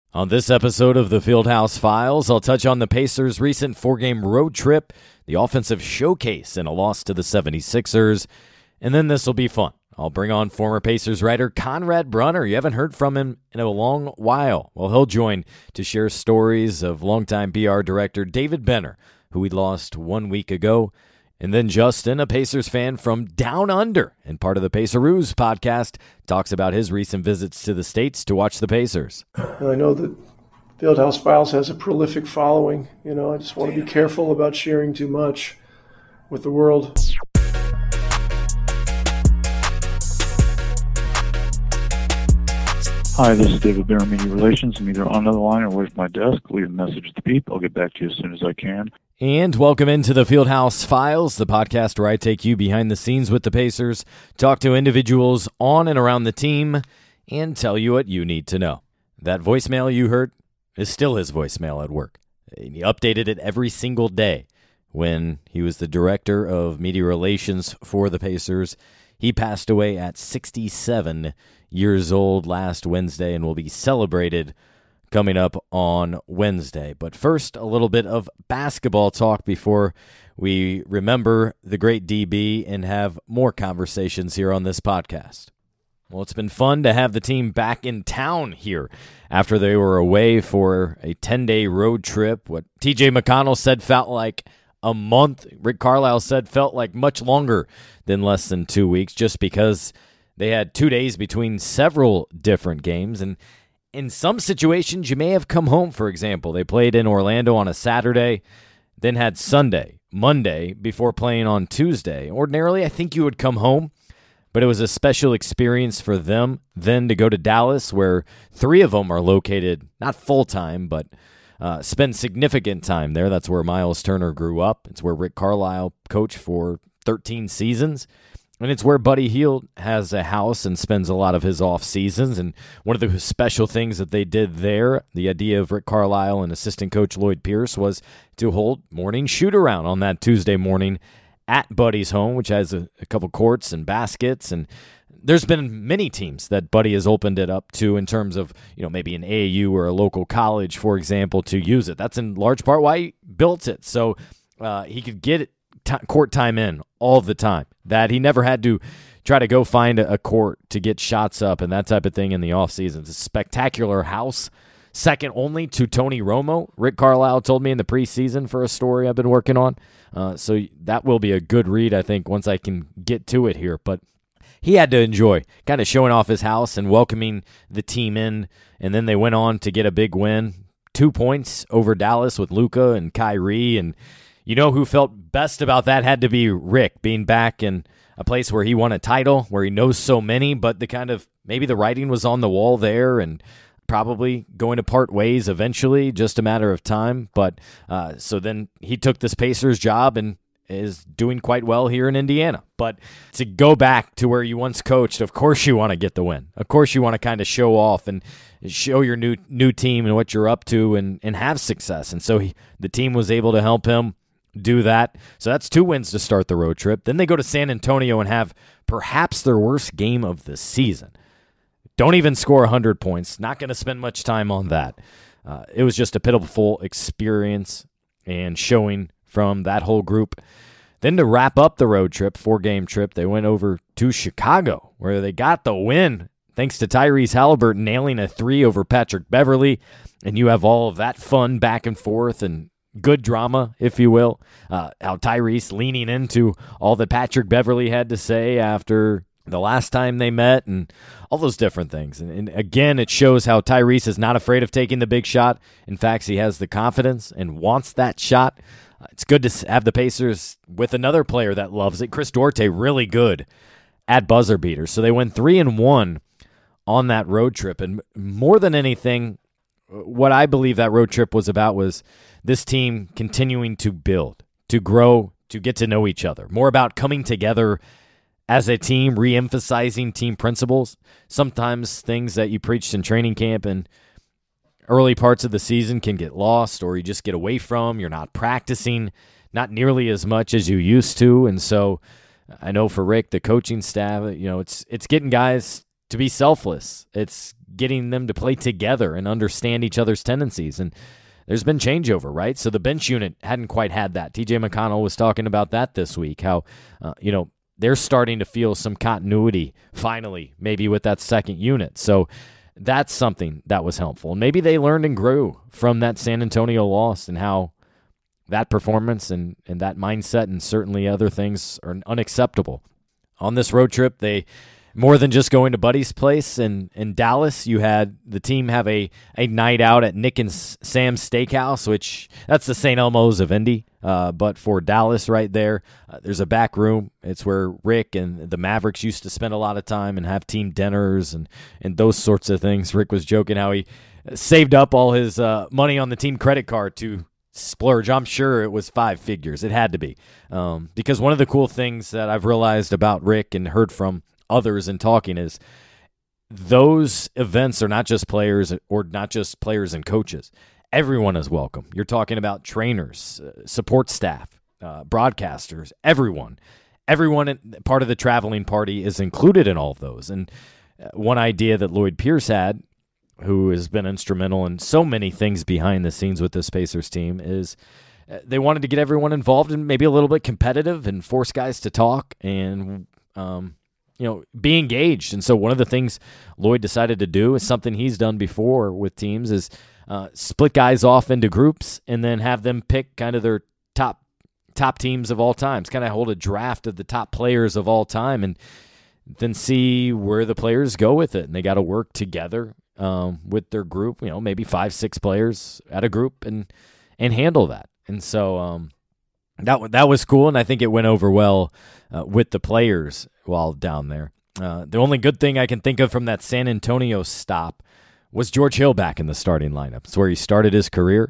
On this episode of the Fieldhouse Files, I'll touch on the Pacers' recent four-game road trip, the offensive showcase and a loss to the 76ers, and then this will be fun. I'll bring on former Pacers writer Conrad Brunner. You haven't heard from him in a long while. Well, he'll join to share stories of longtime PR director David Benner, who we lost 1 week ago. And then Justin, a Pacers fan from Down Under and part of the Paceroos podcast, talks about his recent visits to the States to watch the Pacers. I know that Fieldhouse Files has a prolific following. I just want to be careful about sharing too much with the world. Hi, this is David Benner, Media Relations. I'm either on the line or away from my desk. Leave a message at the beep. I'll get back to you as soon as I can. And welcome into the Fieldhouse Files, the podcast where I take you behind the scenes with the Pacers, talk to individuals on and around the team, and tell you what you need to know. That voicemail you heard is still his voicemail at work. He updated it every single day when he was the director of media relations for the Pacers. He passed away at 67 years old last Wednesday and will be celebrated coming up on Wednesday. But first, a little bit of basketball talk before we remember the great DB and have more conversations here on this podcast. Well, it's been fun to have the team back in town here after they were away for a 10-day road trip. What TJ McConnell said felt like a month. Rick Carlisle said felt like much longer than less than 2 weeks, just because they had 2 days between several different games. And in some situations, you may have come home, for example. They played in Orlando on a Saturday, then had Sunday, Monday, before playing on Tuesday. Ordinarily, I think you would come home, but it was a special experience for them then to go to Dallas, where three of them are located, not full-time, but spend significant time there. That's where Miles Turner grew up. It's where Rick Carlisle coached for 13 seasons. And it's where Buddy Hield has a house and spends a lot of his off seasons. And one of the special things that they did there, the idea of Rick Carlisle and assistant coach Lloyd Pierce, was to hold morning shoot-around on that Tuesday morning at Buddy's home, which has a couple courts and baskets. And there's been many teams that Buddy has opened it up to in terms of, maybe an AAU or a local college, for example, to use it. That's in large part why he built it. So he could get court time in all the time, that he never had to try to go find a court to get shots up and that type of thing in the offseason. It's a spectacular house, second only to Tony Romo. Rick Carlisle told me in the preseason for a story I've been working on. So that will be a good read, I think, once I can get to it here. But he had to enjoy kind of showing off his house and welcoming the team in, and then they went on to get a big win, 2 points over Dallas with Luka and Kyrie, and who felt best about that had to be Rick, being back in a place where he won a title, where he knows so many, but maybe the writing was on the wall there and probably going to part ways eventually, just a matter of time. But so then he took this Pacers job and is doing quite well here in Indiana. But to go back to where you once coached, of course you want to get the win. Of course you want to kind of show off and show your new team and what you're up to and have success. And so the team was able to help him do that. So that's 2 wins to start the road trip. Then they go to San Antonio and have perhaps their worst game of the season. Don't even score 100 points. Not going to spend much time on that. It was just a pitiful experience and showing from that whole group. Then to wrap up the road trip, 4-game trip, they went over to Chicago, where they got the win thanks to Tyrese Haliburton nailing a 3 over Patrick Beverley. And you have all of that fun back and forth and good drama, if you will. How Tyrese leaning into all that Patrick Beverley had to say after the last time they met and all those different things. And again, it shows how Tyrese is not afraid of taking the big shot. In fact, he has the confidence and wants that shot. It's good to have the Pacers with another player that loves it. Chris Duarte, really good at buzzer beaters. So they went 3-1 on that road trip. And more than anything, what I believe that road trip was about was this team continuing to build, to grow, to get to know each other. More about coming together as a team, re-emphasizing team principles. Sometimes things that you preached in training camp and early parts of the season can get lost, or you just get away from. You're not practicing not nearly as much as you used to. And so I know for Rick, the coaching staff, it's getting guys to be selfless. It's getting them to play together and understand each other's tendencies. And there's been changeover, right? So the bench unit hadn't quite had that. TJ McConnell was talking about that this week, how, they're starting to feel some continuity finally, maybe with that second unit. So that's something that was helpful. And maybe they learned and grew from that San Antonio loss and how that performance and that mindset and certainly other things are unacceptable. On this road trip, they more than just going to Buddy's place in Dallas, you had the team have a night out at Nick and Sam's Steakhouse, which that's the St. Elmo's of Indy, but for Dallas right there. There's a back room. It's where Rick and the Mavericks used to spend a lot of time and have team dinners and those sorts of things. Rick was joking how he saved up all his money on the team credit card to splurge. I'm sure it was 5 figures. It had to be. Because one of the cool things that I've realized about Rick and heard from others in talking is those events are not just players or not just players and coaches. Everyone is welcome. You're talking about trainers, support staff, broadcasters, everyone. Everyone part of the traveling party is included in all of those. And one idea that Lloyd Pierce had, who has been instrumental in so many things behind the scenes with this Pacers team, is they wanted to get everyone involved and maybe a little bit competitive and force guys to talk and be engaged. And so one of the things Lloyd decided to do is something he's done before with teams is split guys off into groups and then have them pick kind of their top teams of all time. Kind of hold a draft of the top players of all time and then see where the players go with it. And they got to work together with their group, maybe 5-6 players at a group and handle that. And so that was cool, and I think it went over well with the players while down there. The only good thing I can think of from that San Antonio stop was George Hill back in the starting lineup. It's where he started his career.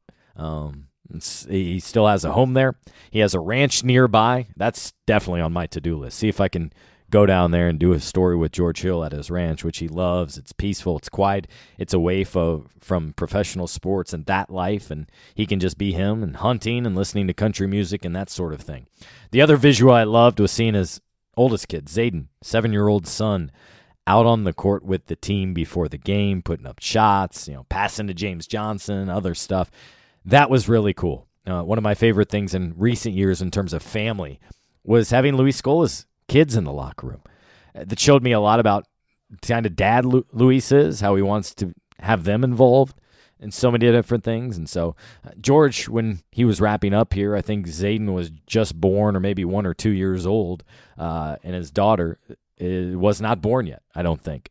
He still has a home there. He has a ranch nearby. That's definitely on my to-do list. See if I can go down there and do a story with George Hill at his ranch, which he loves. It's peaceful. It's quiet. It's away from professional sports and that life, and he can just be him and hunting and listening to country music and that sort of thing. The other visual I loved was seeing his oldest kid, Zayden, 7-year-old son, out on the court with the team before the game, putting up shots, passing to James Johnson, other stuff. That was really cool. One of my favorite things in recent years in terms of family was having Luis Scola's kids in the locker room. That showed me a lot about the kind of dad Luis is, how he wants to have them involved in so many different things. And so George, when he was wrapping up here, I think Zayden was just born or maybe 1 or 2 years old, and his daughter was not born yet, I don't think.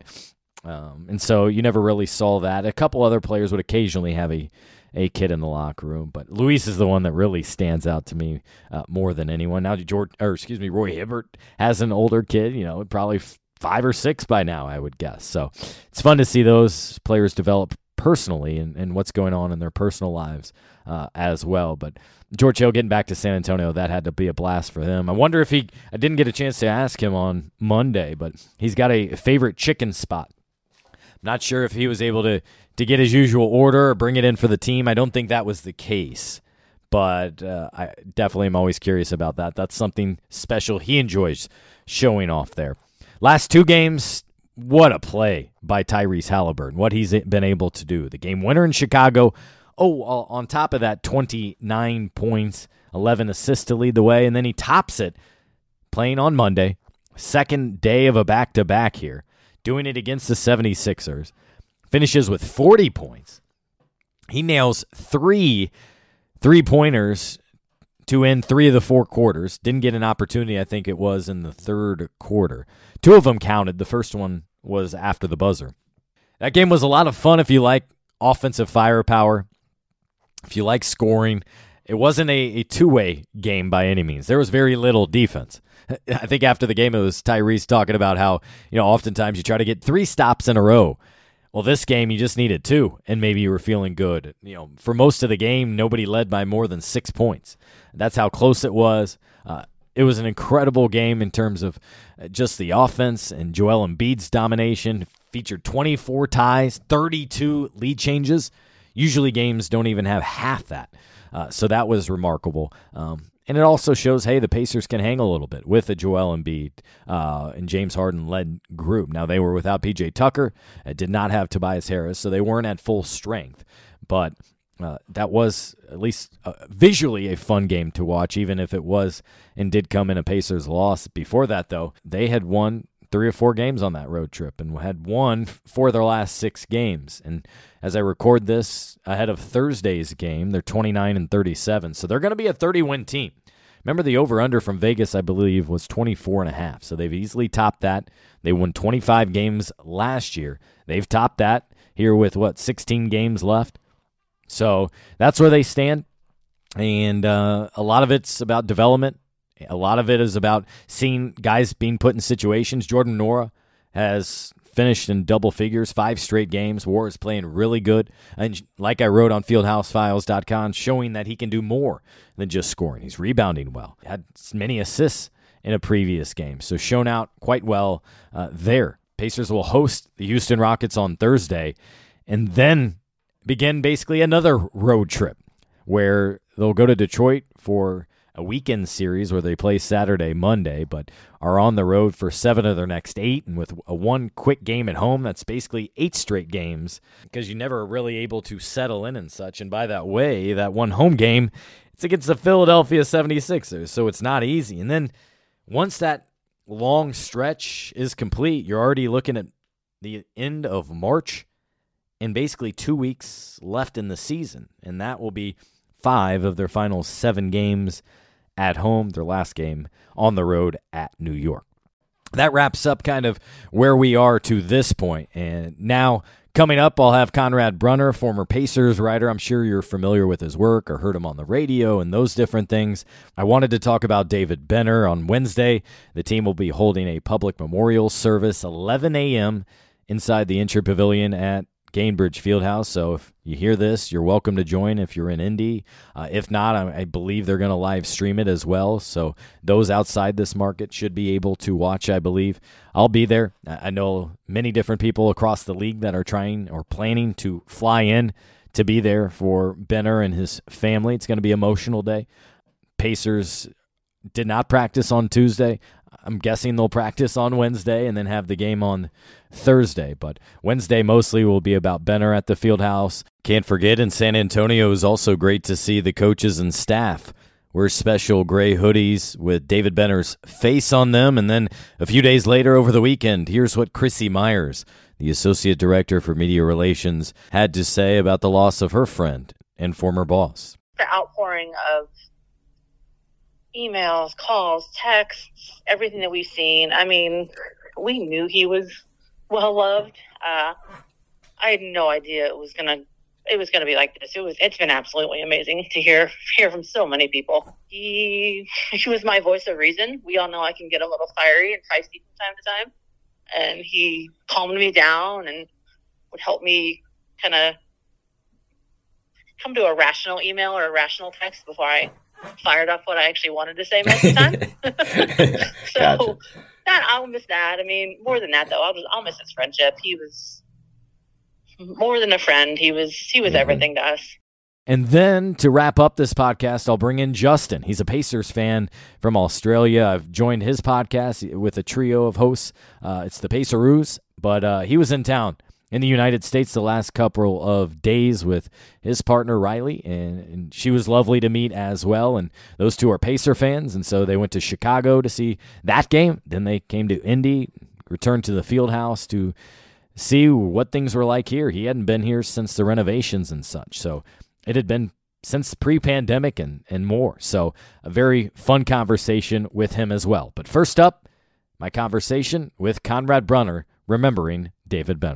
And so you never really saw that. A couple other players would occasionally have a kid in the locker room, but Luis is the one that really stands out to me more than anyone. Now, Roy Hibbert has an older kid, probably 5 or 6 by now, I would guess. So it's fun to see those players develop personally and what's going on in their personal lives as well. But George Hill getting back to San Antonio, that had to be a blast for them. I wonder if I didn't get a chance to ask him on Monday, but he's got a favorite chicken spot. Not sure if he was able to get his usual order or bring it in for the team. I don't think that was the case, but I definitely am always curious about that. That's something special he enjoys showing off there. Last 2 games, what a play by Tyrese Halliburton, what he's been able to do. The game winner in Chicago, on top of that, 29 points, 11 assists to lead the way, and then he tops it playing on Monday, second day of a back-to-back here, doing it against the 76ers. Finishes with 40 points. He nails 3 3-pointers to end 3 of the 4 quarters. Didn't get an opportunity, I think it was, in the third quarter. 2 of them counted. The first one was after the buzzer. That game was a lot of fun if you like offensive firepower, if you like scoring. It wasn't a two-way game by any means. There was very little defense. I think after the game it was Tyrese talking about how, oftentimes you try to get 3 stops in a row. Well, this game you just needed 2, and maybe you were feeling good. For most of the game, nobody led by more than 6 points. That's how close it was. It was an incredible game in terms of just the offense and Joel Embiid's domination. Featured 24 ties, 32 lead changes. Usually games don't even have half that. So that was remarkable. And it also shows, hey, the Pacers can hang a little bit with a Joel Embiid and James Harden-led group. Now, they were without P.J. Tucker, did not have Tobias Harris, so they weren't at full strength. But that was at least visually a fun game to watch, even if it was and did come in a Pacers loss. Before that, though, they had won 3 or 4 games on that road trip and had won 4 of their last 6 games. And as I record this ahead of Thursday's game, they're 29-37, so they're going to be a 30-win team. Remember, the over-under from Vegas, I believe, was 24.5, so they've easily topped that. They won 25 games last year. They've topped that here with, 16 games left? So that's where they stand, and a lot of it's about development. A lot of it is about seeing guys being put in situations. Jordan Nwora has finished in double figures, 5 straight games. Nwora is playing really good. And like I wrote on FieldhouseFiles.com, showing that he can do more than just scoring. He's rebounding well. Had many assists in a previous game, so shown out quite well there. Pacers will host the Houston Rockets on Thursday and then begin basically another road trip where they'll go to Detroit for a weekend series where they play Saturday, Monday, but are on the road for 7 of their next 8, and with a 1 quick game at home, that's basically 8 straight games because you're never really able to settle in and such. And by that way, that 1 home game, it's against the Philadelphia 76ers, so it's not easy. And then once that long stretch is complete, you're already looking at the end of March and basically 2 weeks left in the season, and that will be 5 of their final 7 games at home, their last game on the road at New York. That wraps up kind of where we are to this point. And now coming up, I'll have Conrad Brunner, former Pacers writer. I'm sure you're familiar with his work or heard him on the radio and those different things. I wanted to talk about David Benner. On Wednesday, the team will be holding a public memorial service, 11 a.m. inside the Incher Pavilion at Gainbridge Fieldhouse. So if you hear this, you're welcome to join if you're in Indy. If not, I believe they're going to live stream it as well. So those outside this market should be able to watch, I believe. I'll be there. I know many different people across the league that are trying or planning to fly in to be there for Benner and his family. It's going to be an emotional day. Pacers did not practice on Tuesday. I'm guessing they'll practice on Wednesday and then have the game on Thursday. But Wednesday mostly will be about Benner at the Fieldhouse. Can't forget, in San Antonio, it was also great to see the coaches and staff wear special gray hoodies with David Benner's face on them. And then a few days later over the weekend, here's what Chrissy Myers, the Associate Director for Media Relations, had to say about the loss of her friend and former boss. The outpouring of emails, calls, texts, everything that we've seen. I mean, we knew he was well loved. I had no idea it was gonna be like this. It's been absolutely amazing to hear from so many people. He was my voice of reason. We all know I can get a little fiery and feisty from time to time, and he calmed me down and would help me kind of come to a rational email or a rational text before I fired off what I actually wanted to say most of the time. So gotcha. That I'll miss that. I mean, more than that though, I'll miss his friendship. He was more than a friend. He was everything to us. And then to wrap up this podcast, I'll bring in Justin. He's a Pacers fan from Australia. I've joined his podcast with a trio of hosts. It's the Paceroos, but he was in town in the United States the last couple of days with his partner, Riley, and she was lovely to meet as well. And those two are Pacer fans, and so they went to Chicago to see that game. Then they came to Indy, returned to the Fieldhouse to see what things were like here. He hadn't been here since the renovations and such, so it had been since pre-pandemic and more. So a very fun conversation with him as well. But first up, my conversation with Conrad Brunner, remembering David Benner.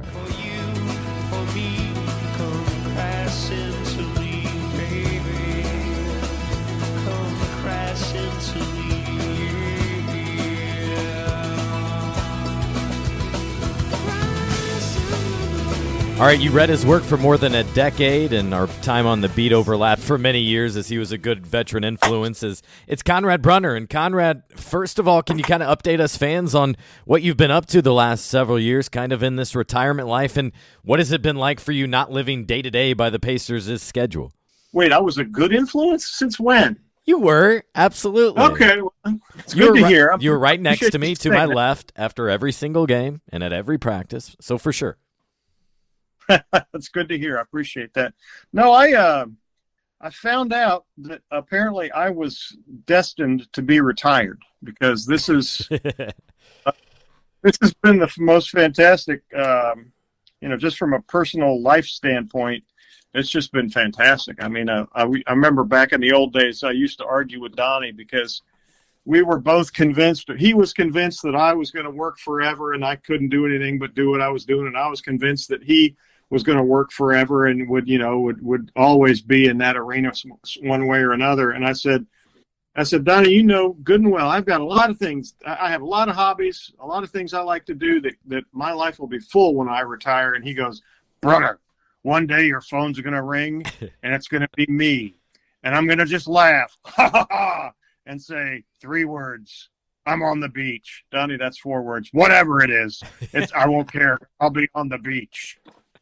All right, you read his work for more than a decade, and our time on the beat overlapped for many years as he was a good veteran influence. It's Conrad Brunner. And Conrad, first of all, can you kind of update us fans on what you've been up to the last several years, kind of in this retirement life, and what has it been like for you not living day-to-day by the Pacers' schedule? Wait, I was a good influence? Since when? You were, absolutely. Okay, well, it's good to hear. You were right next to me, to my that. left, after every single game and at every practice. So for sure. That's good to hear. I appreciate that. No, I found out that apparently I was destined to be retired because this has been the most fantastic. Just from a personal life standpoint, it's just been fantastic. I mean, I remember back in the old days, I used to argue with Donnie because we were both convinced. He was convinced that I was going to work forever and I couldn't do anything but do what I was doing, and I was convinced that he was going to work forever and would always be in that arena one way or another. And I said, Donnie, you know good and well, I've got a lot of things. I have a lot of hobbies, a lot of things I like to do that my life will be full when I retire. And he goes, brother, one day your phone's going to ring and it's going to be me. And I'm going to just laugh and say 3 words. I'm on the beach. Donnie, that's 4 words. Whatever it is, I won't care. I'll be on the beach.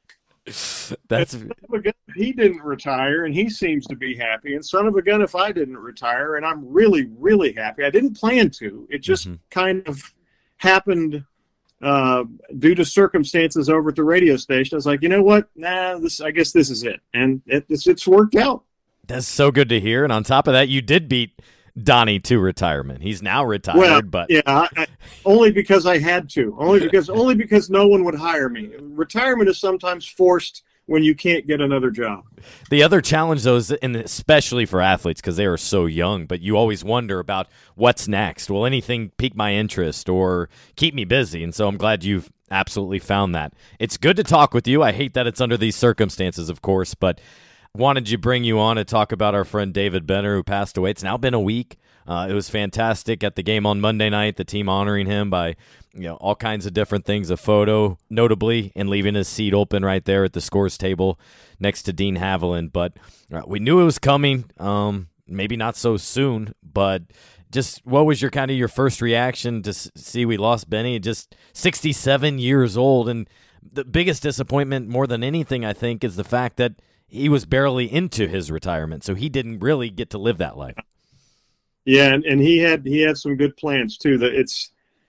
He didn't retire and he seems to be happy, and son of a gun if I didn't retire, and I'm really, really happy. I didn't plan to. It just kind of happened due to circumstances over at the radio station. I was like, you know what? I guess this is it. And it's worked out. That's so good to hear. And on top of that, you did beat Donnie to retirement. He's now retired, but yeah, only because I had to. Only because no one would hire me. Retirement is sometimes forced when you can't get another job. The other challenge, though, is, and especially for athletes because they are so young, but you always wonder about what's next. Will anything pique my interest or keep me busy? And so I'm glad you've absolutely found that. It's good to talk with you. I hate that it's under these circumstances, of course, but wanted to bring you on to talk about our friend David Benner, who passed away. It's now been a week. It was fantastic at the game on Monday night, the team honoring him by all kinds of different things, a photo, notably, and leaving his seat open right there at the scores table next to Dean Haviland. But we knew it was coming, maybe not so soon, but just what was your first reaction to see we lost Benny, just 67 years old? And the biggest disappointment more than anything, I think, is the fact that he was barely into his retirement, so he didn't really get to live that life. Yeah, and he had some good plans too. That it's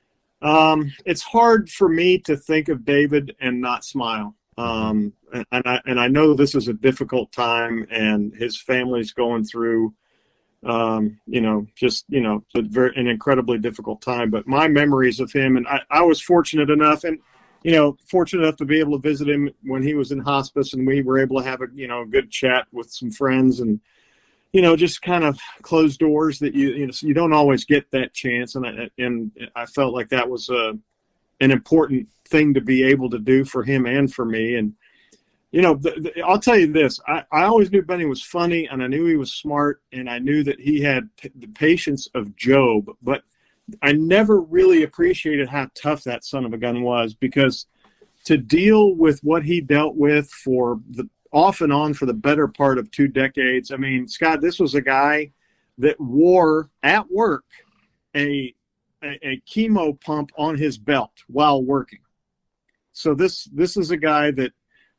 hard for me to think of David and not smile. And I know this is a difficult time, and his family's going through, an incredibly difficult time. But my memories of him, and I was fortunate enough to be able to visit him when he was in hospice, and we were able to have a good chat with some friends, and just kind of closed doors that you don't always get that chance. And I felt like that was an important thing to be able to do for him and for me. And I'll tell you this: I always knew Benny was funny, and I knew he was smart, and I knew that he had the patience of Job, but I never really appreciated how tough that son of a gun was, because to deal with what he dealt with off and on for the better part of 2 decades. I mean, Scott, this was a guy that wore at work a chemo pump on his belt while working. So this is a guy that,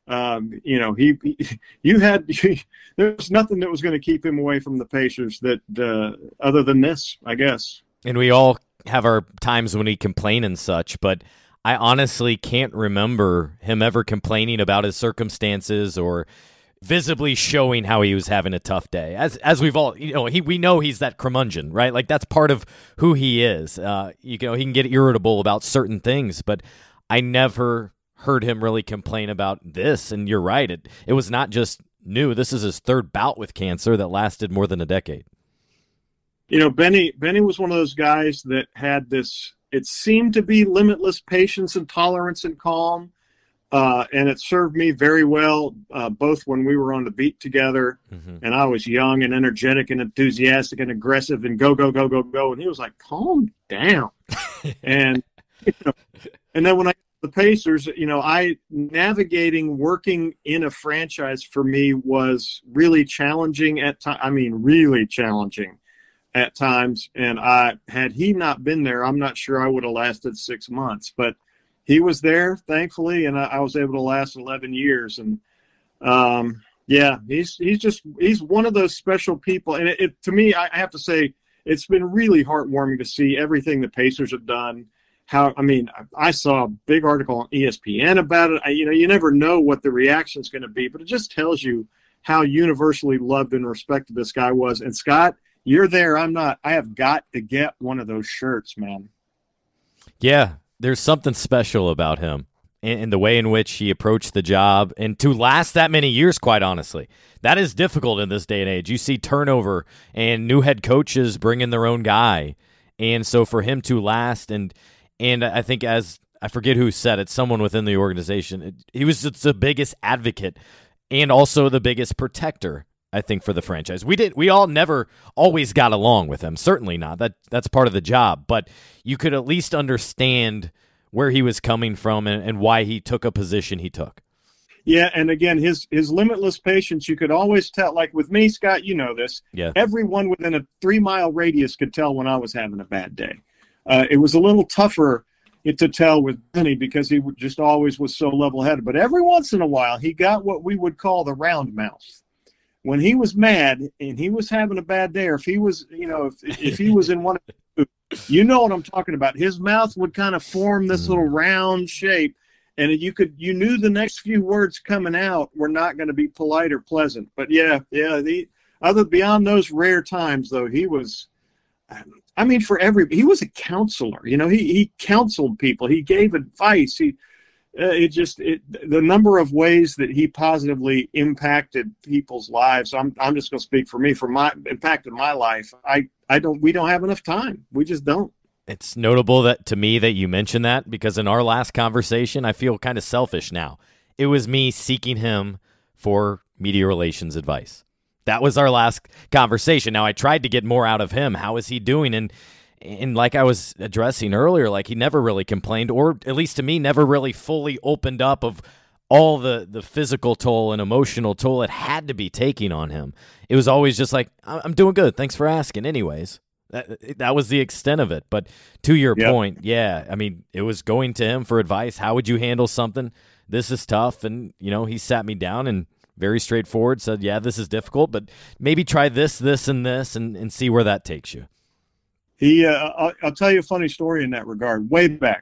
there's nothing that was going to keep him away from the Pacers other than this, I guess. And we all have our times when we complain and such, but I honestly can't remember him ever complaining about his circumstances or visibly showing how he was having a tough day. As we've all, we know he's that curmudgeon, right? Like that's part of who he is. He can get irritable about certain things, but I never heard him really complain about this. And you're right. It was not just new. This is his 3rd bout with cancer that lasted more than a decade. Benny was one of those guys that had this, it seemed to be limitless patience and tolerance and calm. And it served me very well, both when we were on the beat together and I was young and energetic and enthusiastic and aggressive and go, go, go, go, go. And he was like, calm down. And then when I got the Pacers, navigating working in a franchise for me was really challenging at times. I mean, really challenging at times. And had he not been there, I'm not sure I would have lasted 6 months, but he was there, thankfully, and I was able to last 11 years. And Yeah, he's one of those special people, and it to me, I have to say, it's been really heartwarming to see everything the Pacers have done. I saw a big article on ESPN about it. You never know what the reaction is going to be, but it just tells you how universally loved and respected this guy was. And Scott, you're there, I'm not. I have got to get one of those shirts, man. Yeah, there's something special about him. In the way in which he approached the job, and to last that many years, quite honestly. That is difficult in this day and age. You see turnover and new head coaches bring in their own guy. And so for him to last, and I think, as I forget who said it, someone within the organization, he was just the biggest advocate and also the biggest protector, I think, for the franchise. We all never always got along with him. Certainly not. That's part of the job. But you could at least understand where he was coming from and why he took a position he took. Yeah, and again, his limitless patience, you could always tell. Like with me, Scott, you know this. Yeah. Everyone within a 3-mile radius could tell when I was having a bad day. It was a little tougher to tell with Benny because he just always was so level-headed. But every once in a while, he got what we would call the round mouth. When he was mad and he was having a bad day, or if he was, if he was in one of the, you know what I'm talking about. His mouth would kind of form this little round shape, and you knew the next few words coming out were not going to be polite or pleasant. But beyond those rare times, though, he was, he was a counselor. He counseled people. He gave advice. The number of ways that he positively impacted people's lives. I'm just going to speak for me, for my impact in my life. We don't have enough time. We just don't. It's notable to me that you mentioned that, because in our last conversation, I feel kind of selfish now. It was me seeking him for media relations advice. That was our last conversation. Now, I tried to get more out of him. How is he doing? And like I was addressing earlier, like, he never really complained, or at least to me, never really fully opened up of all the physical toll and emotional toll it had to be taking on him. It was always just like, I'm doing good. Thanks for asking anyways. That was the extent of it. But to your point, it was going to him for advice. How would you handle something? This is tough. And, he sat me down and very straightforward said, yeah, this is difficult, but maybe try this, and see where that takes you. I'll tell you a funny story in that regard. Way back,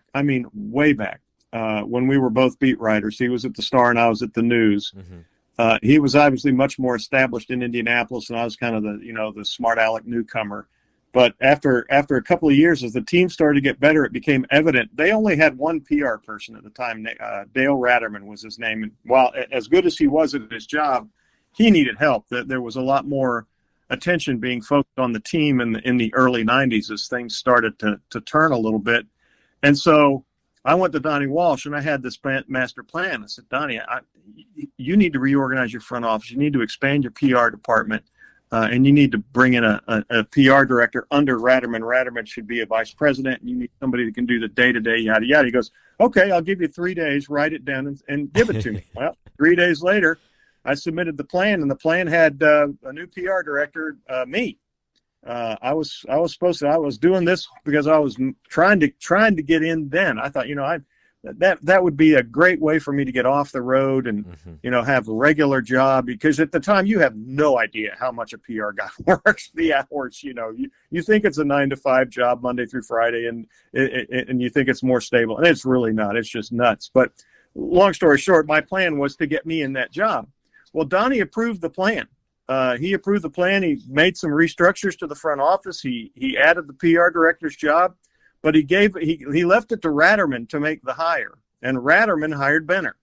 when we were both beat writers, he was at the Star and I was at the News. Mm-hmm. He was obviously much more established in Indianapolis, and I was kind of the smart aleck newcomer. But after a couple of years, as the team started to get better, it became evident they only had one PR person at the time. Dale Ratterman was his name. And while as good as he was at his job, he needed help. There was a lot more attention being focused on the team in the early 90s as things started to turn a little bit. And so I went to Donnie Walsh, and I had this master plan. I said, Donnie, you need to reorganize your front office. You need to expand your PR department, and you need to bring in a PR director under Ratterman. Ratterman should be a vice president, and you need somebody that can do the day-to-day, yada, yada. He goes, okay, I'll give you 3 days, write it down, and give it to me. Well, 3 days later, I submitted the plan, and the plan had a new PR director, me. I was doing this because I was trying to get in then. I thought, that would be a great way for me to get off the road and, have a regular job, because at the time you have no idea how much a PR guy works, the hours, you think it's a 9-to-5 job Monday through Friday, and you think it's more stable, and it's really not. It's just nuts. But long story short, my plan was to get me in that job. Well, Donnie approved the plan. He approved the plan. He made some restructures to the front office. He added the PR director's job, but he left it to Ratterman to make the hire, and Ratterman hired Benner.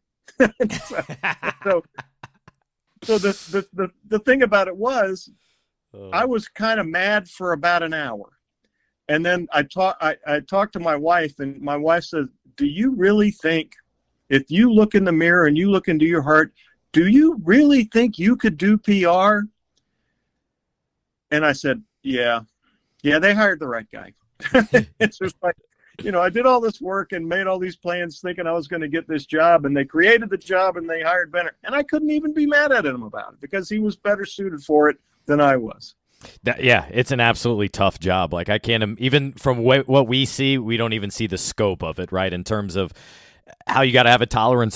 so the thing about it was, I was kind of mad for about an hour, and then I talked to my wife, and my wife said, "Do you really think, if you look in the mirror and you look into your heart, do you really think you could do PR?" And I said, yeah, they hired the right guy. It's just like, I did all this work and made all these plans thinking I was going to get this job, and they created the job and they hired Benner. And I couldn't even be mad at him about it, because he was better suited for it than I was. It's an absolutely tough job. Like, I can't, even from what we see, we don't even see the scope of it, right? In terms of how you got to have a tolerance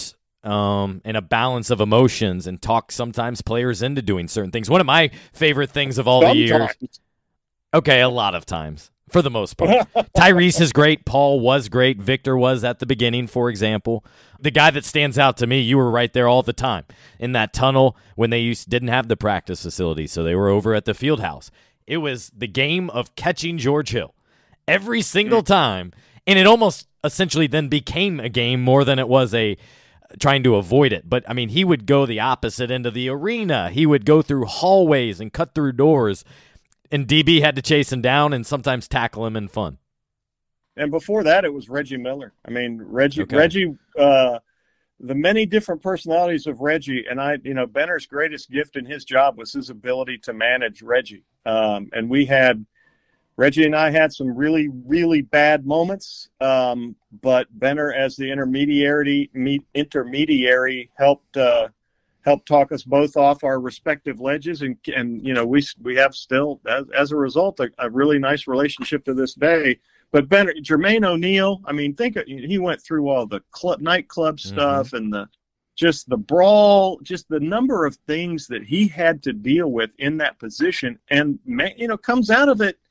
and a balance of emotions and talk sometimes players into doing certain things. One of my favorite things of all the years. Okay, a lot of times, for the most part. Tyrese is great. Paul was great. Victor was at the beginning, for example. The guy that stands out to me, you were right there all the time in that tunnel when they didn't have the practice facility, so they were over at the field house. It was the game of catching George Hill every single time, and it almost essentially then became a game more than it was a trying to avoid it. But, I mean, he would go the opposite end of the arena. He would go through hallways and cut through doors, and DB had to chase him down and sometimes tackle him in fun. And before that, it was Reggie Miller. I mean, Reggie, the many different personalities of Reggie, and Benner's greatest gift in his job was his ability to manage Reggie. And Reggie and I had some really, really bad moments, but Benner, as the intermediary, helped talk us both off our respective ledges, and we have still, as a result, a really nice relationship to this day. But Benner, Jermaine O'Neal, I mean, he went through all the nightclub stuff and the brawl, just the number of things that he had to deal with in that position, and comes out of it,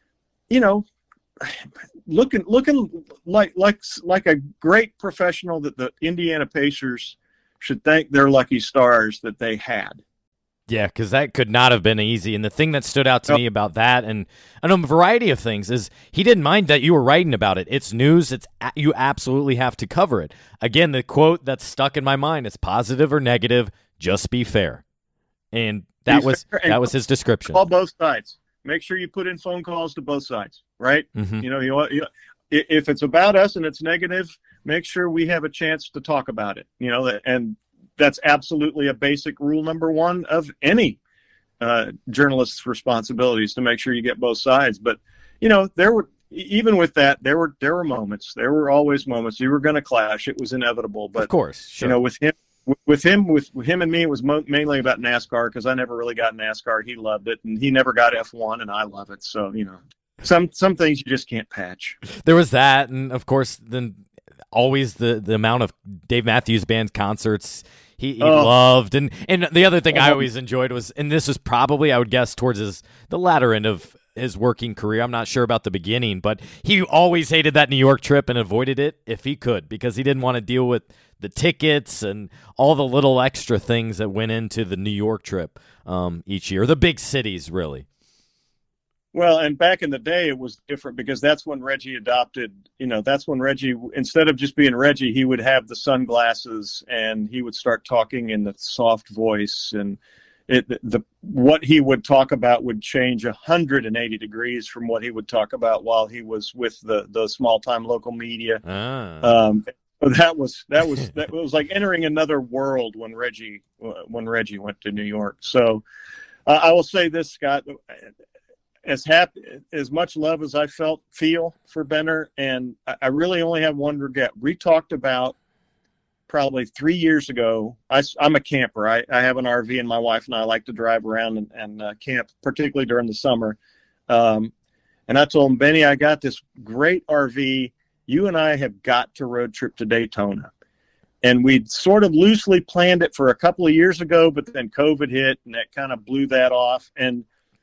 looking like a great professional that the Indiana Pacers should thank their lucky stars that they had. Yeah, because that could not have been easy. And the thing that stood out to me about that, and a variety of things, is he didn't mind that you were writing about it. It's news. You absolutely have to cover it. Again, the quote that's stuck in my mind is positive or negative, just be fair. And that was his description. Call both sides. Make sure you put in phone calls to both sides, right? Mm-hmm. If it's about us and it's negative, make sure we have a chance to talk about it. And that's absolutely a basic rule number one of any journalist's responsibilities, to make sure you get both sides. But there were moments. There were always moments. You were going to clash. It was inevitable. But of course, sure. With him and me, it was mainly about NASCAR, because I never really got NASCAR. He loved it, and he never got F1, and I love it. So some things you just can't patch. There was that, and of course, then always the amount of Dave Matthews Band concerts he loved, and the other thing I always enjoyed was, and this is probably, I would guess, towards the latter end of his working career. I'm not sure about the beginning, but he always hated that New York trip and avoided it if he could, because he didn't want to deal with the tickets and all the little extra things that went into the New York trip each year, the big cities, really. Well, and back in the day, it was different, because that's when Reggie adopted, that's when Reggie, instead of just being Reggie, he would have the sunglasses and he would start talking in the soft voice, and what he would talk about would change 180 degrees from what he would talk about while he was with the small time local media. That was like entering another world when Reggie went to New York. So I will say this, Scott, as much love as I feel for Benner, and I really only have one regret. We talked about probably 3 years ago. I'm a camper. I have an RV, and my wife and I like to drive around and camp, particularly during the summer. And I told him, Benny, I got this great RV. You and I have got to road trip to Daytona. And we'd sort of loosely planned it for a couple of years ago, but then COVID hit, and that kind of blew that off. And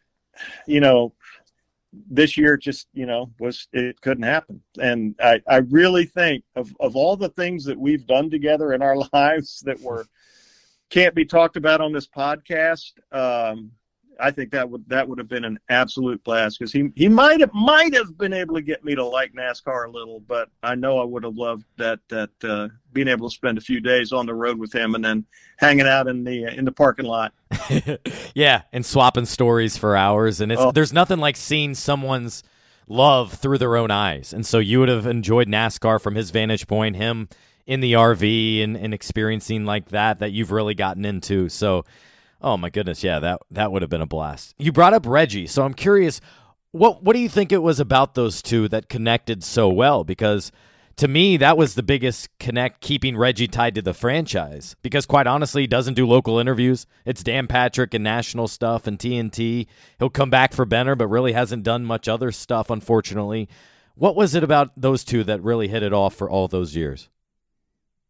this year just, it couldn't happen. And I really think of all the things that we've done together in our lives that can't be talked about on this podcast. I think that would have been an absolute blast, because he might have been able to get me to like NASCAR a little, but I know I would have loved that being able to spend a few days on the road with him and then hanging out in the parking lot. Yeah, and swapping stories for hours, and there's nothing like seeing someone's love through their own eyes. And so you would have enjoyed NASCAR from his vantage point, him in the RV and experiencing like that you've really gotten into. So oh my goodness, yeah, that would have been a blast. You brought up Reggie, so I'm curious, what do you think it was about those two that connected so well? Because to me, that was the biggest connect, keeping Reggie tied to the franchise. Because quite honestly, he doesn't do local interviews. It's Dan Patrick and national stuff and TNT. He'll come back for Benner, but really hasn't done much other stuff, unfortunately. What was it about those two that really hit it off for all those years?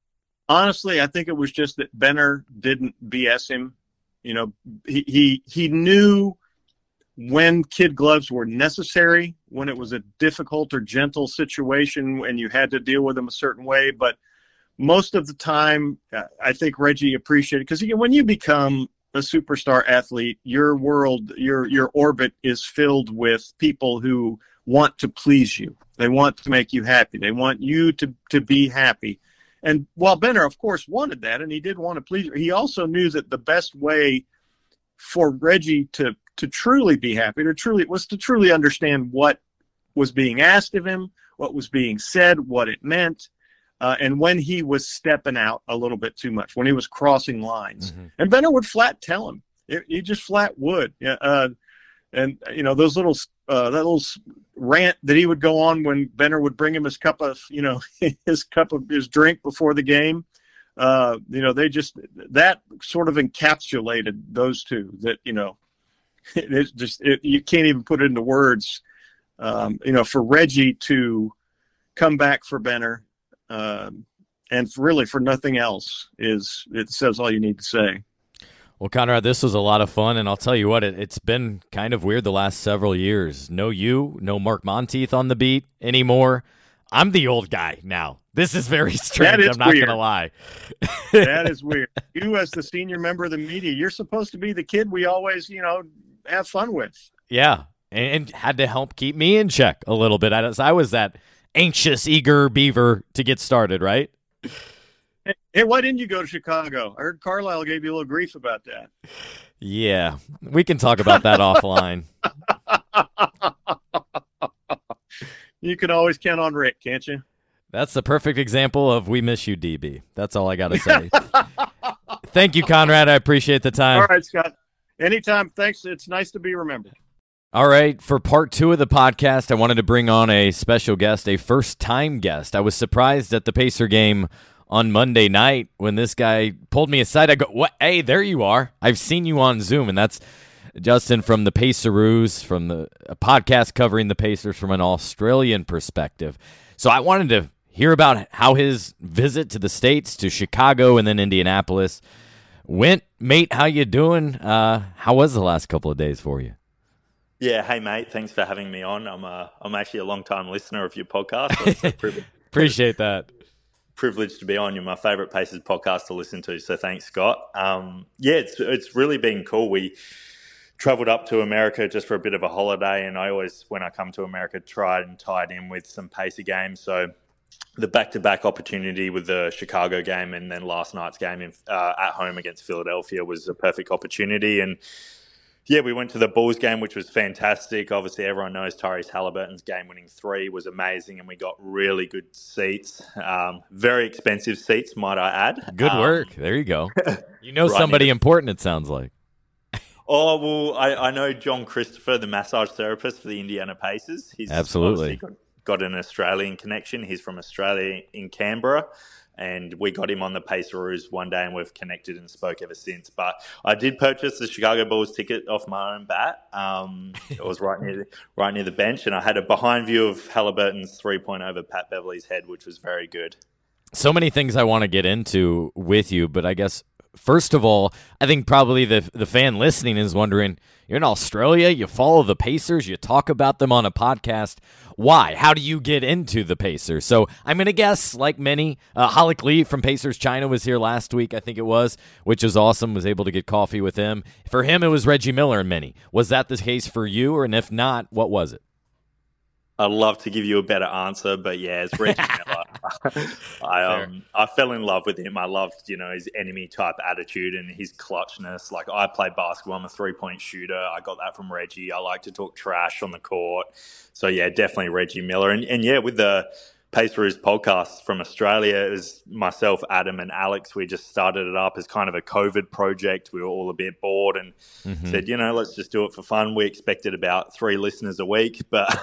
Honestly, I think it was just that Benner didn't BS him. He knew when kid gloves were necessary, when it was a difficult or gentle situation and you had to deal with them a certain way. But most of the time, I think Reggie appreciated, because when you become a superstar athlete, your world, your orbit is filled with people who want to please you. They want to make you happy. They want you to be happy. And while Benner, of course, wanted that, and he did want to please you, he also knew that the best way for Reggie to truly be happy, was to truly understand what was being asked of him, what was being said, what it meant, and when he was stepping out a little bit too much, when he was crossing lines. Mm-hmm. And Benner would flat tell him. He just flat would. And those little that little rant that he would go on when Benner would bring him his cup of his drink before the game. They just, that sort of encapsulated those two, that, it's just, you can't even put it into words. For Reggie to come back for Benner, and really for nothing else, it says all you need to say. Well, Conrad, this was a lot of fun, and I'll tell you what, it's been kind of weird the last several years. No Mark Monteith on the beat anymore. I'm the old guy now. This is very strange. I'm not going to lie. That is weird. You, as the senior member of the media, you're supposed to be the kid we always, have fun with. Yeah, and had to help keep me in check a little bit. I was that anxious, eager beaver to get started, right? Hey, why didn't you go to Chicago? I heard Carlisle gave you a little grief about that. Yeah, we can talk about that offline. You can always count on Rick, can't you? That's the perfect example of we miss you, DB. That's all I got to say. Thank you, Conrad. I appreciate the time. All right, Scott. Anytime. Thanks. It's nice to be remembered. All right, for part 2 of the podcast, I wanted to bring on a special guest, a first-time guest. I was surprised at the Pacer game on Monday night when this guy pulled me aside. I go, "What? Hey, there you are. I've seen you on Zoom." And that's Justin from the Paceroos, from a podcast covering the Pacers from an Australian perspective. So I wanted to hear about how his visit to the States, to Chicago and then Indianapolis went. Mate, how you doing? How was the last couple of days for you? Yeah, hey mate, thanks for having me on. I'm actually a long-time listener of your podcast. So Appreciate that. Privileged to be on. You're my favorite Pacers podcast to listen to, so thanks, Scott. It's really been cool. We traveled up to America just for a bit of a holiday, and I always, when I come to America, try and tie it in with some Pacer games. So the back-to-back opportunity with the Chicago game and then last night's game at home against Philadelphia was a perfect opportunity. And yeah, we went to the Bulls game, which was fantastic. Obviously, everyone knows Tyrese Halliburton's game-winning 3 was amazing, and we got really good seats. Very expensive seats, might I add. Good work. There you go. You know right somebody important, it sounds like. Oh, well, I know John Christopher, the massage therapist for the Indiana Pacers. He's absolutely got an Australian connection. He's from Australia in Canberra. And we got him on the Paceroos one day, and we've connected and spoke ever since. But I did purchase the Chicago Bulls ticket off my own bat. It was right near the bench, and I had a behind view of Halliburton's 3-point over Pat Beverley's head, which was very good. So many things I want to get into with you, but I guess first of all, I think probably the fan listening is wondering, you're in Australia, you follow the Pacers, you talk about them on a podcast. Why? How do you get into the Pacers? So I'm going to guess, like many, Halik Lee from Pacers China was here last week, I think it was, which is awesome, was able to get coffee with him. For him, it was Reggie Miller and many. Was that the case for you, or and if not, what was it? I'd love to give you a better answer, but yeah, it's Reggie Miller. I fell in love with him. I loved, his enemy type attitude and his clutchness. Like, I play basketball. I'm a 3-point shooter. I got that from Reggie. I like to talk trash on the court. So yeah, definitely Reggie Miller. And yeah, with the Paceroos podcast from Australia, it was myself, Adam, and Alex. We just started it up as kind of a COVID project. We were all a bit bored and said, let's just do it for fun. We expected about 3 listeners a week, but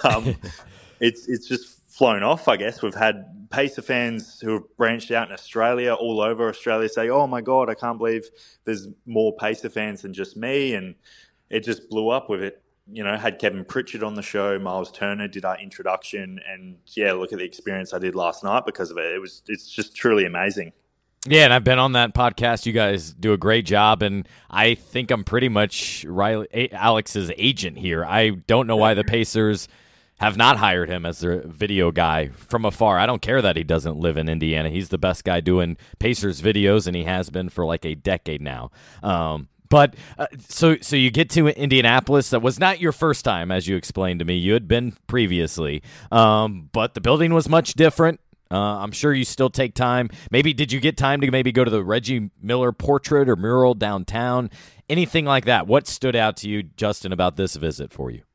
it's just flown off, I guess. We've had Pacer fans who have branched out in Australia, all over Australia, say, oh my God, I can't believe there's more Pacer fans than just me. And it just blew up with it. Had Kevin Pritchard on the show, Miles Turner did our introduction, and yeah, look at the experience I did last night because of it. It's just truly amazing. Yeah, and I've been on that podcast. You guys do a great job, and I think I'm pretty much Alex's agent here. I don't know why the Pacers have not hired him as their video guy from afar. I don't care that he doesn't live in Indiana. He's the best guy doing Pacers videos, and he has been for like a decade now. But so you get to Indianapolis. That was not your first time, as you explained to me. You had been previously, but the building was much different. I'm sure you still take time. Maybe did you get time to maybe go to the Reggie Miller portrait or mural downtown? Anything like that? What stood out to you, Justin, about this visit for you?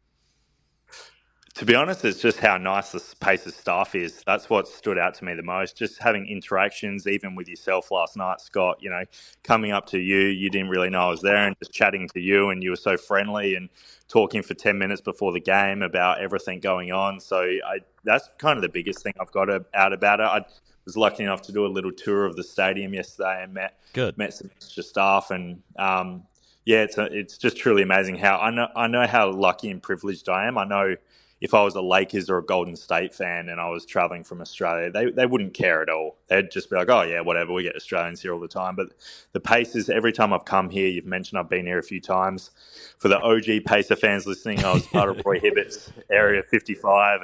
To be honest, it's just how nice the Pacers staff is. That's what stood out to me the most. Just having interactions, even with yourself last night, Scott, coming up to you, you didn't really know I was there, and just chatting to you, and you were so friendly and talking for 10 minutes before the game about everything going on. So that's kind of the biggest thing I've got out about it. I was lucky enough to do a little tour of the stadium yesterday and met some extra staff, and it's just truly amazing how I know how lucky and privileged I am. I know if I was a Lakers or a Golden State fan and I was traveling from Australia, they wouldn't care at all. They'd just be like, oh, yeah, whatever, we get Australians here all the time. But the Pacers, every time I've come here, you've mentioned I've been here a few times. For the OG Pacer fans listening, I was part of Roy Hibbert's Area 55,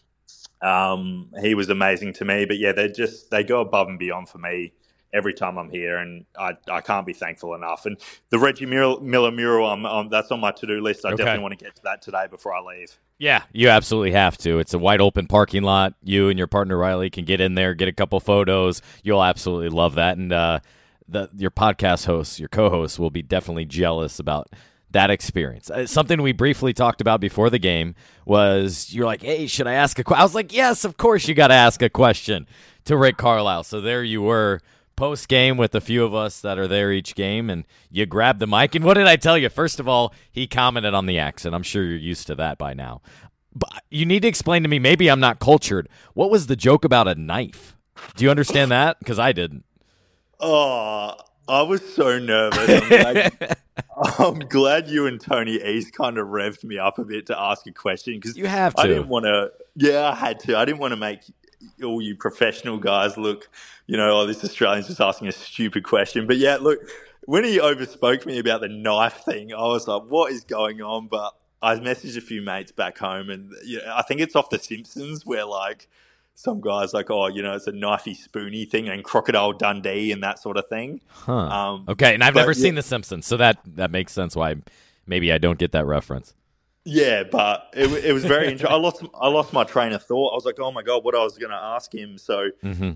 and he was amazing to me. But, yeah, they go above and beyond for me every time I'm here, and I can't be thankful enough. And the Reggie Miller mural, that's on my to-do list. I definitely want to get to that today before I leave. Yeah, you absolutely have to. It's a wide open parking lot. You and your partner Riley can get in there, get a couple photos. You'll absolutely love that. And your podcast hosts, your co-hosts, will be definitely jealous about that experience. Something we briefly talked about before the game was you're like, hey, should I ask a question? I was like, yes, of course you got to ask a question to Rick Carlisle. So there you were, post-game with a few of us that are there each game, and you grabbed the mic. And what did I tell you? First of all, he commented on the accent. I'm sure you're used to that by now. But you need to explain to me, maybe I'm not cultured, what was the joke about a knife? Do you understand that? Because I didn't. Oh, I was so nervous. I'm glad you and Tony East kind of revved me up a bit to ask a question. Because you have to. I didn't want to. Yeah, I had to. I didn't want to make all you professional guys look, this Australian's just asking a stupid question. But yeah, look, when he overspoke me about the knife thing, I was like, what is going on? But I messaged a few mates back home, and I think it's off The Simpsons where like some guys like, it's a knifey spoony thing, and Crocodile Dundee and that sort of thing. Huh. Okay, and I've never seen The Simpsons, so that makes sense why maybe I don't get that reference. Yeah, but it was very interesting. I lost my train of thought. I was like, oh my God, what I was going to ask him. So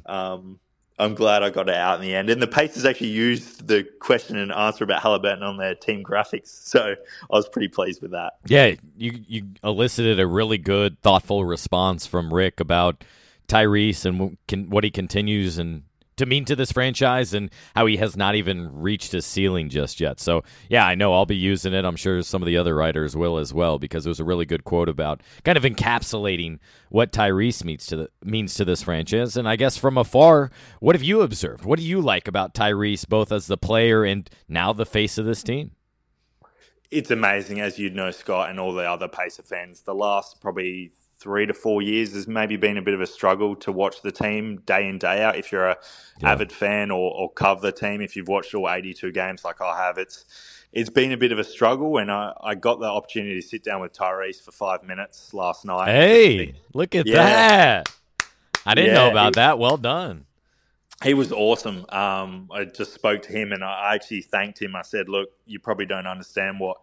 I'm glad I got it out in the end. And the Pacers actually used the question and answer about Halliburton on their team graphics. So I was pretty pleased with that. Yeah, you elicited a really good, thoughtful response from Rick about Tyrese and what he continues and to mean to this franchise and how he has not even reached his ceiling just yet. So, yeah, I know I'll be using it. I'm sure some of the other writers will as well, because it was a really good quote about kind of encapsulating what Tyrese means to this franchise. And I guess from afar, what have you observed? What do you like about Tyrese, both as the player and now the face of this team? It's amazing, as you know, Scott, and all the other Pacer fans. The last probably 3 to 4 years has maybe been a bit of a struggle to watch the team day in, day out. If you're a avid fan or cover the team, if you've watched all 82 games like I have, it's been a bit of a struggle. And I got the opportunity to sit down with Tyrese for 5 minutes last night. Hey, look at that. I didn't know about that. Well done. He was awesome. I just spoke to him and I actually thanked him. I said, look, you probably don't understand what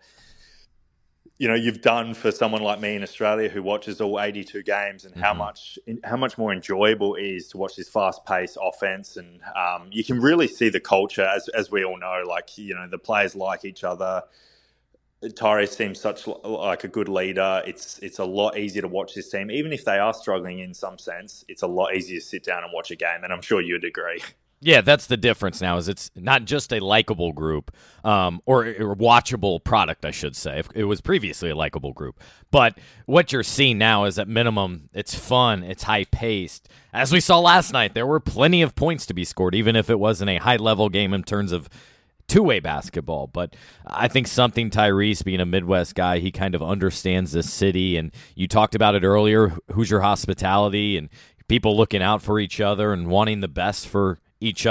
you've done for someone like me in Australia who watches all 82 games, and how much more enjoyable it is to watch this fast-paced offense. And you can really see the culture, as we all know. Like, the players like each other. Tyrese seems such like a good leader. It's a lot easier to watch this team, even if they are struggling in some sense. It's a lot easier to sit down and watch a game, and I'm sure you'd agree. Yeah, that's the difference now, is it's not just a likable group or a watchable product, I should say. It was previously a likable group. But what you're seeing now is, at minimum, it's fun, it's high-paced. As we saw last night, there were plenty of points to be scored, even if it wasn't a high-level game in terms of two-way basketball. But I think something Tyrese, being a Midwest guy, he kind of understands this city. And you talked about it earlier, Hoosier hospitality and people looking out for each other and wanting the best for each other.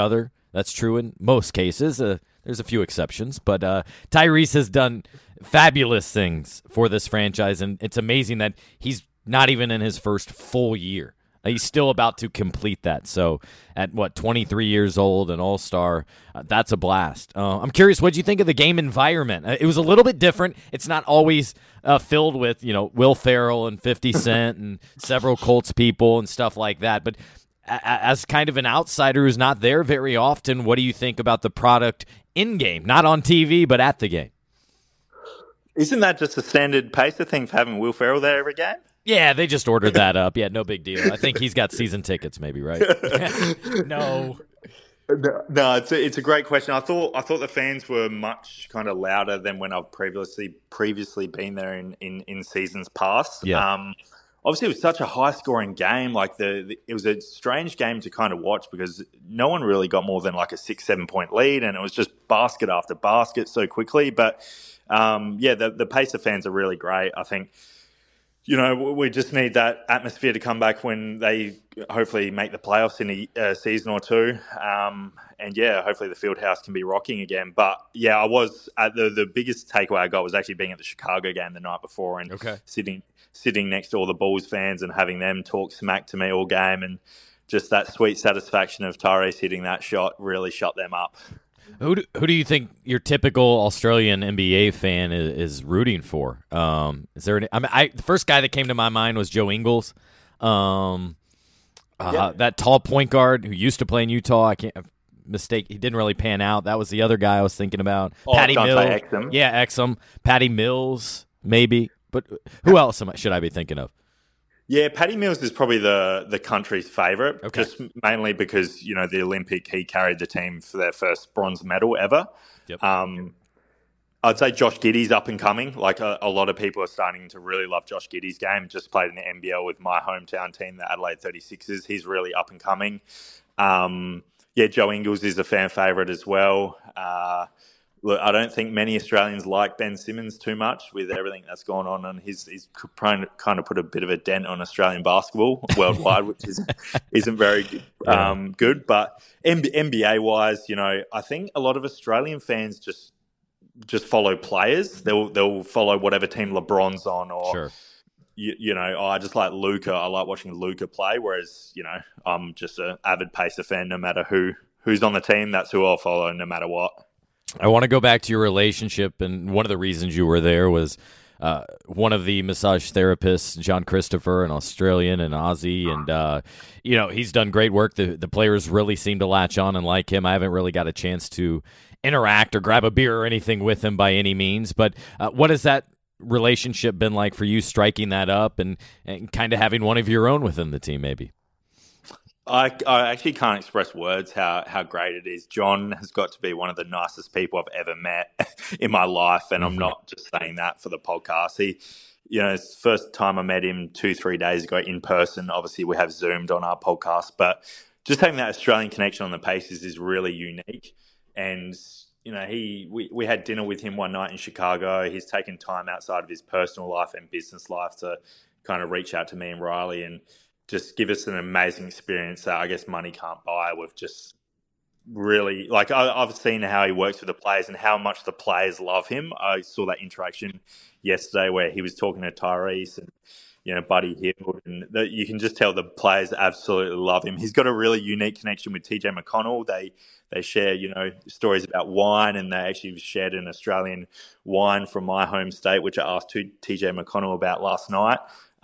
That's true in most cases. There's a few exceptions, but Tyrese has done fabulous things for this franchise, and it's amazing that he's not even in his first full year. He's still about to complete that. So at, 23 years old, an all-star, that's a blast. I'm curious, what did you think of the game environment? It was a little bit different. It's not always filled with, Will Ferrell and 50 Cent and several Colts people and stuff like that. But as kind of an outsider who's not there very often, what do you think about the product in-game? Not on TV, but at the game. Isn't that just a standard Pacer thing for having Will Ferrell there every game? Yeah, they just ordered that up. Yeah, no big deal. I think he's got season tickets, maybe, right? No. No, it's a great question. I thought the fans were much kind of louder than when I've previously been there in seasons past. Yeah. Obviously, it was such a high-scoring game. Like it was a strange game to kind of watch because no one really got more than like a 6-7 point lead, and it was just basket after basket so quickly. But the Pacer fans are really great. I think. We just need that atmosphere to come back when they hopefully make the playoffs in a season or two. Hopefully the Fieldhouse can be rocking again. But, I was at the biggest takeaway I got was actually being at the Chicago game the night before and sitting next to all the Bulls fans and having them talk smack to me all game. And just that sweet satisfaction of Tyrese hitting that shot really shut them up. Who do you think your typical Australian NBA fan is rooting for? Is there the first guy that came to my mind was Joe Ingles, that tall point guard who used to play in Utah. I can't mistake. He didn't really pan out. That was the other guy I was thinking about. Patty Mills. Exum. Yeah, Exum. Patty Mills, maybe. But who else should I be thinking of? Yeah, Patty Mills is probably the country's favourite, just mainly because, the Olympic, he carried the team for their first bronze medal ever. Yep. I'd say Josh Giddey's up and coming. Like a lot of people are starting to really love Josh Giddey's game. Just played in the NBL with my hometown team, the Adelaide 36ers. He's really up and coming. Joe Ingles is a fan favourite as well. Look, I don't think many Australians like Ben Simmons too much with everything that's gone on, and he's trying to kind of put a bit of a dent on Australian basketball worldwide, which isn't very good. But NBA wise, I think a lot of Australian fans just follow players. They'll follow whatever team LeBron's on, or sure. I just like Luka. I like watching Luka play. Whereas I'm just an avid Pacer fan. No matter who's on the team, that's who I'll follow, no matter what. I want to go back to your relationship, and one of the reasons you were there was one of the massage therapists, John Christopher, an Australian and Aussie, and he's done great work. The players really seem to latch on and like him. I haven't really got a chance to interact or grab a beer or anything with him by any means, but what has that relationship been like for you, striking that up and kind of having one of your own within the team, maybe? I actually can't express words how great it is. John has got to be one of the nicest people I've ever met in my life, and I'm not just saying that for the podcast. It's the first time I met him 2-3 days ago in person. Obviously, we have Zoomed on our podcast, but just having that Australian connection on the Pacers is really unique. And we had dinner with him one night in Chicago. He's taken time outside of his personal life and business life to kind of reach out to me and Riley and just give us an amazing experience that I guess money can't buy. With just really, I've seen how he works with the players and how much the players love him. I saw that interaction yesterday where he was talking to Tyrese and Buddy Hield, and you can just tell the players absolutely love him. He's got a really unique connection with TJ McConnell. They share stories about wine, and they actually shared an Australian wine from my home state, which I asked TJ McConnell about last night.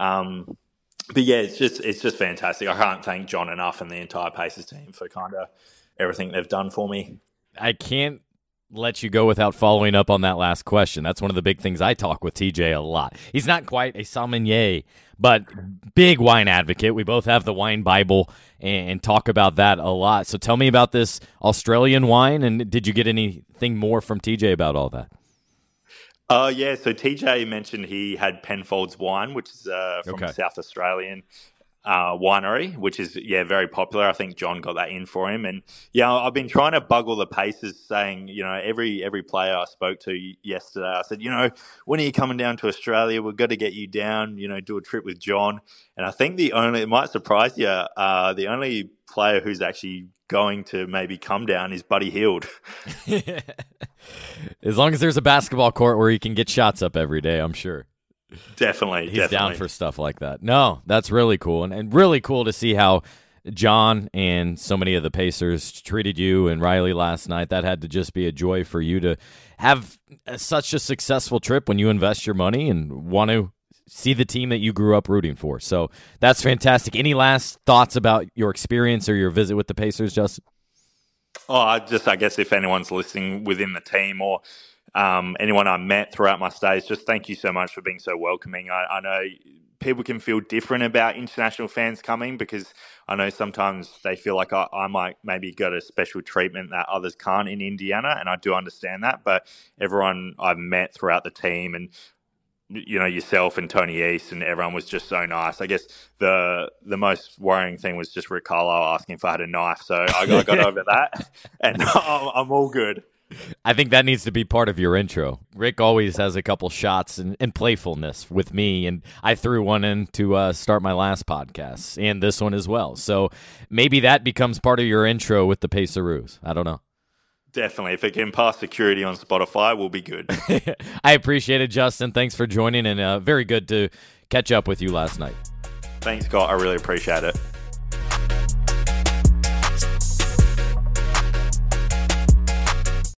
But yeah, it's just fantastic. I can't thank John enough and the entire Pacers team for kind of everything they've done for me. I can't let you go without following up on that last question. That's one of the big things I talk with TJ a lot. He's not quite a sommelier, but big wine advocate. We both have the wine Bible and talk about that a lot. So tell me about this Australian wine, and did you get anything more from TJ about all that? So TJ mentioned he had Penfolds wine, which is from South Australian winery, which is, very popular. I think John got that in for him. And, I've been trying to bug all the Pacers saying, every player I spoke to yesterday, I said, when are you coming down to Australia? We've got to get you down, do a trip with John. And I think it might surprise you, the only player who's actually going to maybe come down is Buddy Hield. As long as there's a basketball court where he can get shots up every day, I'm sure. Definitely. He's down for stuff like that. No, that's really cool. And really cool to see how John and so many of the Pacers treated you and Riley last night. That had to just be a joy for you to have such a successful trip when you invest your money and want to see the team that you grew up rooting for. So that's fantastic. Any last thoughts about your experience or your visit with the Pacers, Justin? Oh, I guess if anyone's listening within the team or anyone I met throughout my stays, just thank you so much for being so welcoming. I know people can feel different about international fans coming because I know sometimes they feel like I might maybe get a special treatment that others can't in Indiana, and I do understand that. But everyone I've met throughout the team and yourself and Tony East and everyone was just so nice. I guess the most worrying thing was just Rick Carlisle asking if I had a knife. So I got over that, and I'm all good. I think that needs to be part of your intro. Rick always has a couple shots and playfulness with me, and I threw one in to start my last podcast and this one as well. So maybe that becomes part of your intro with the Paceroos. I don't know. Definitely. If it can pass security on Spotify, we'll be good. I appreciate it, Justin. Thanks for joining, and very good to catch up with you last night. Thanks, Scott. I really appreciate it.